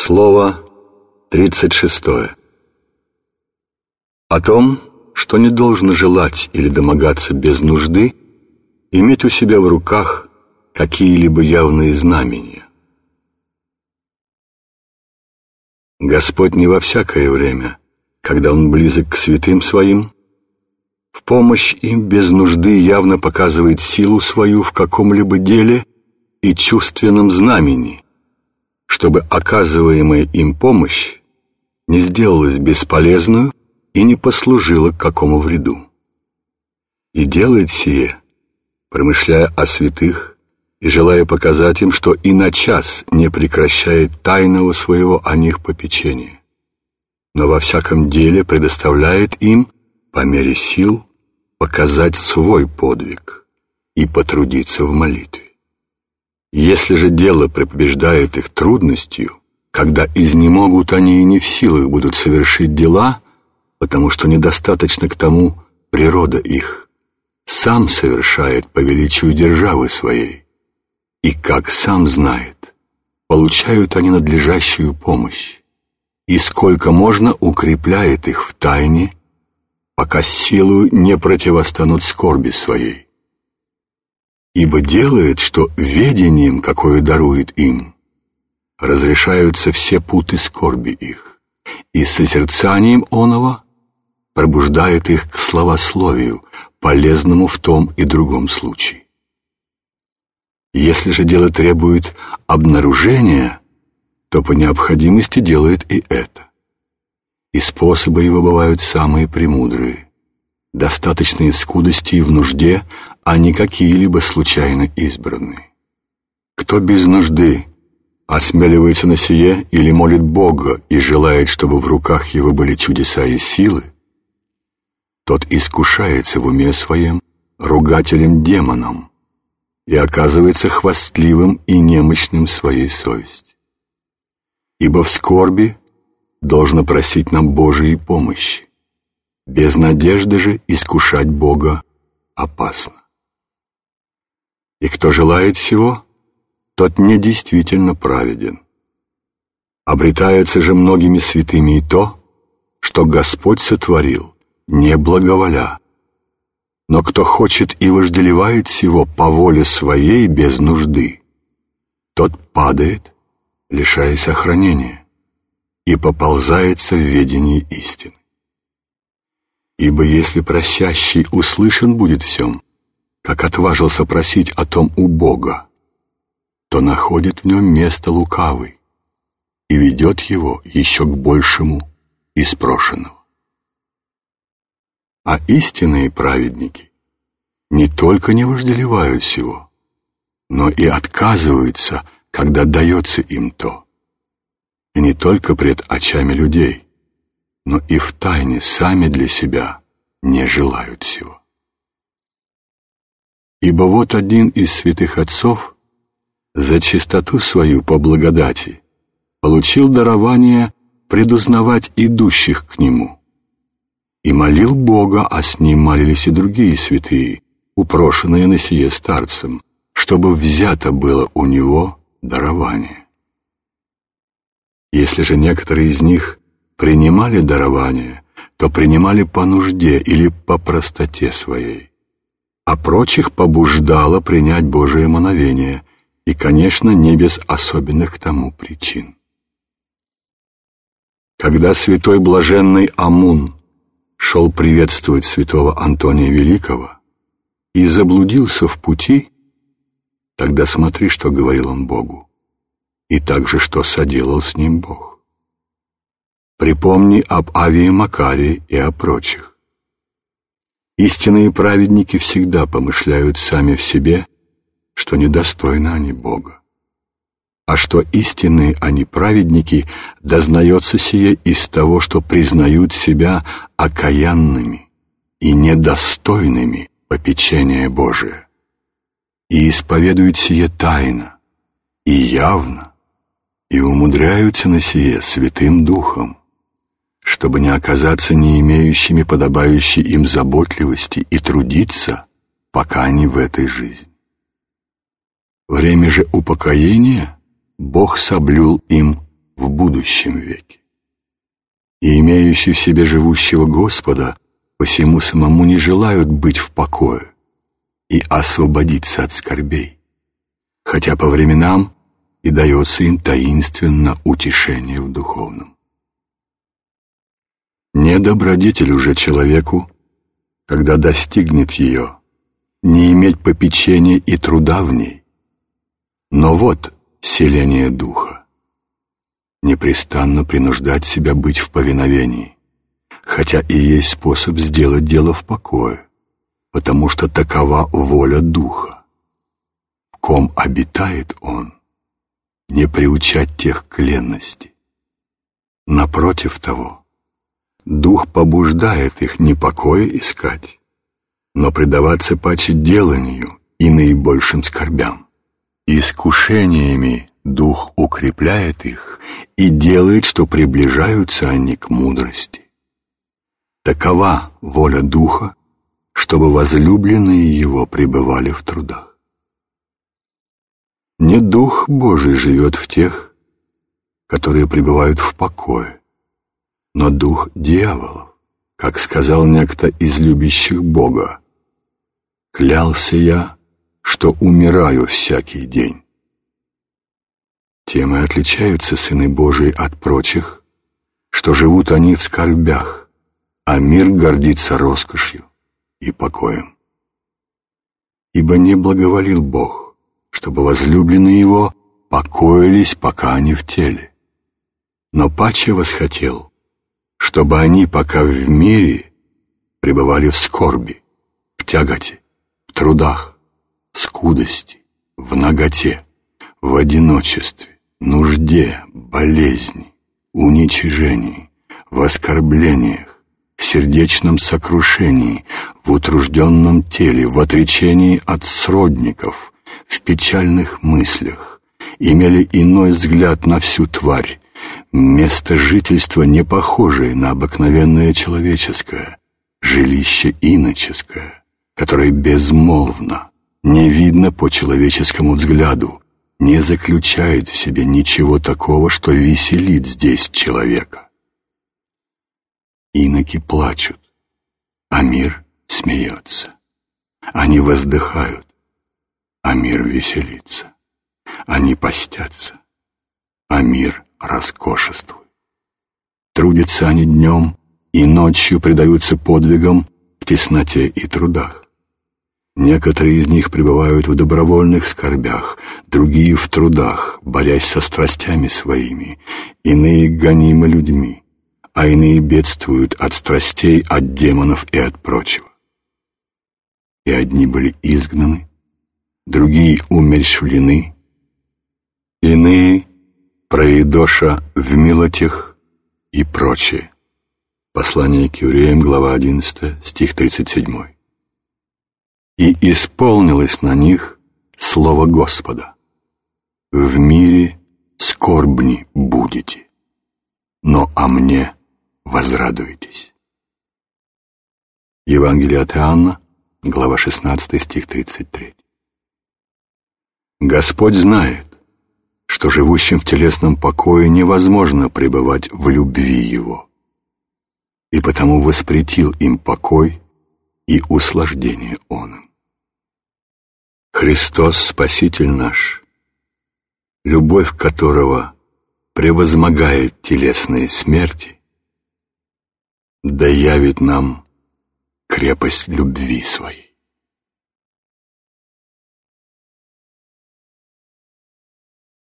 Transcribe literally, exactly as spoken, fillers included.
Слово тридцать шестое. О том, что не должно желать или домогаться без нужды, иметь у себя в руках какие-либо явные знамения. Господь не во всякое время, когда Он близок к святым Своим, в помощь им без нужды явно показывает силу свою в каком-либо деле и чувственном знамени, чтобы оказываемая им помощь не сделалась бесполезную и не послужила к какому вреду. И делает сие, промышляя о святых и желая показать им, что и на час не прекращает тайного своего о них попечения, но во всяком деле предоставляет им, по мере сил, показать свой подвиг и потрудиться в молитве. Если же дело препобеждает их трудностью, когда изнемогут они и не в силах будут совершить дела, потому что недостаточно к тому природа их, сам совершает по величию державы своей, и, как сам знает, получают они надлежащую помощь, и сколько можно укрепляет их в тайне, пока силою не противостанут скорби своей. Ибо делает, что ведением, какое дарует им, разрешаются все путы скорби их, и созерцанием оного пробуждает их к славословию, полезному в том и другом случае. Если же дело требует обнаружения, то по необходимости делает и это. И способы его бывают самые премудрые, достаточные в скудости и в нужде, а не какие-либо случайно избранные. Кто без нужды осмеливается на сие или молит Бога и желает, чтобы в руках его были чудеса и силы, тот искушается в уме своем ругателем-демоном и оказывается хвастливым и немощным в своей совести. Ибо в скорби должно просить нам Божией помощи. Без надежды же искушать Бога опасно. И кто желает сего, тот не действительно праведен. Обретается же многими святыми и то, что Господь сотворил, не благоволя. Но кто хочет и вожделевает сего по воле своей без нужды, тот падает, лишаясь охранения, и поползается в ведении истины. Ибо если просящий услышан будет всем, как отважился просить о том у Бога, то находит в нем место лукавый и ведет его еще к большему из прошенного. А истинные праведники не только не вожделевают сего, но и отказываются, когда дается им то. И не только пред очами людей, но и в тайне сами для себя не желают сего. Ибо вот один из святых отцов за чистоту свою по благодати получил дарование предузнавать идущих к нему, и молил Бога, а с ним молились и другие святые, упрошенные на сие старцем, чтобы взято было у него дарование. Если же некоторые из них принимали дарование, то принимали по нужде или по простоте своей, а прочих побуждало принять Божие мановение, и, конечно, не без особенных к тому причин. Когда святой блаженный Амун шел приветствовать святого Антония Великого и заблудился в пути, тогда смотри, что говорил он Богу, и также, что соделал с ним Бог. Припомни об Авии Макарии и о прочих. Истинные праведники всегда помышляют сами в себе, что недостойны они Бога. А что истинные они праведники, дознается сие из того, что признают себя окаянными и недостойными попечения Божия, и исповедуют сие тайно и явно, и умудряются на сие Святым Духом, чтобы не оказаться не имеющими подобающей им заботливости и трудиться, пока они в этой жизни. Время же упокоения Бог соблюл им в будущем. будущем веке. И имеющие в себе живущего Господа посему самому не желают быть в покое и освободиться от скорбей, хотя по временам и дается им таинственно утешение в духовном. Не добродетель уже человеку, когда достигнет ее, не иметь попечения и труда в ней, но вот селение духа, непрестанно принуждать себя быть в повиновении, хотя и есть способ сделать дело в покое, потому что такова воля духа. В ком обитает он, не приучать тех к ленности. Напротив того, дух побуждает их не покоя искать, но предаваться паче деланию и наибольшим скорбям. Искушениями дух укрепляет их и делает, что приближаются они к мудрости. Такова воля духа, чтобы возлюбленные его пребывали в трудах. Не дух Божий живет в тех, которые пребывают в покое, но дух дьяволов, как сказал некто из любящих Бога: «Клялся я, что умираю всякий день». Тем и отличаются сыны Божии от прочих, что живут они в скорбях, а мир гордится роскошью и покоем. Ибо не благоволил Бог, чтобы возлюбленные его покоились, пока они в теле, но паче восхотел, чтобы они, пока в мире, пребывали в скорби, в тяготе, в трудах, в скудости, в наготе, в одиночестве, нужде, болезни, уничижении, в оскорблениях, в сердечном сокрушении, в утружденном теле, в отречении от сродников, в печальных мыслях, имели иной взгляд на всю тварь, место жительства не похожее на обыкновенное человеческое, жилище иноческое, которое безмолвно, не видно по человеческому взгляду, не заключает в себе ничего такого, что веселит здесь человека. Иноки плачут, а мир смеется. Они воздыхают, а мир веселится. Они постятся, а мир роскошествует. Трудятся они днем и ночью предаются подвигам в тесноте и трудах. Некоторые из них пребывают в добровольных скорбях, другие в трудах, борясь со страстями своими, иные гонимы людьми, а иные бедствуют от страстей, от демонов и от прочего. И одни были изгнаны, другие умерщвлены, иные проедоша в милотях и прочее. Послание к евреям, глава одиннадцатая, стих тридцать семь. И исполнилось на них слово Господа: «В мире скорбни будете, но о мне возрадуетесь». Евангелие от Иоанна, глава шестнадцатая, стих тридцать три. Господь знает, что живущим в телесном покое невозможно пребывать в любви Его, и потому воспретил им покой и услаждение он им. Христос, Спаситель наш, любовь которого превозмогает телесные смерти, да явит нам крепость любви своей.